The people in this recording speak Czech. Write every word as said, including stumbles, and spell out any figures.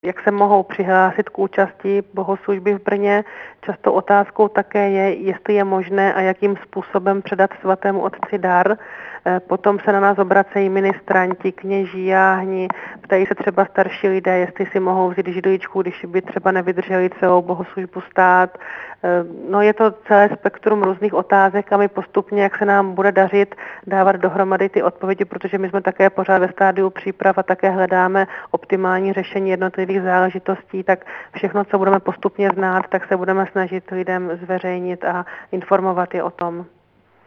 Jak se mohou přihlásit k účasti bohoslužby v Brně. Často otázkou také je, jestli je možné a jakým způsobem předat svatému otci dar. Potom se na nás obracejí ministranti, kněží, jáhni, ptají se třeba starší lidé, jestli si mohou vzít židličku, když by třeba nevydrželi celou bohoslužbu stát. No je to celé spektrum různých otázek a my postupně, jak se nám bude dařit, dávat dohromady ty odpovědi, protože my jsme také pořád ve stádiu příprav a také hledáme optimální řešení jednotlivých záležitostí, tak všechno, co budeme postupně znát, tak se budeme snažit lidem zveřejnit a informovat je o tom.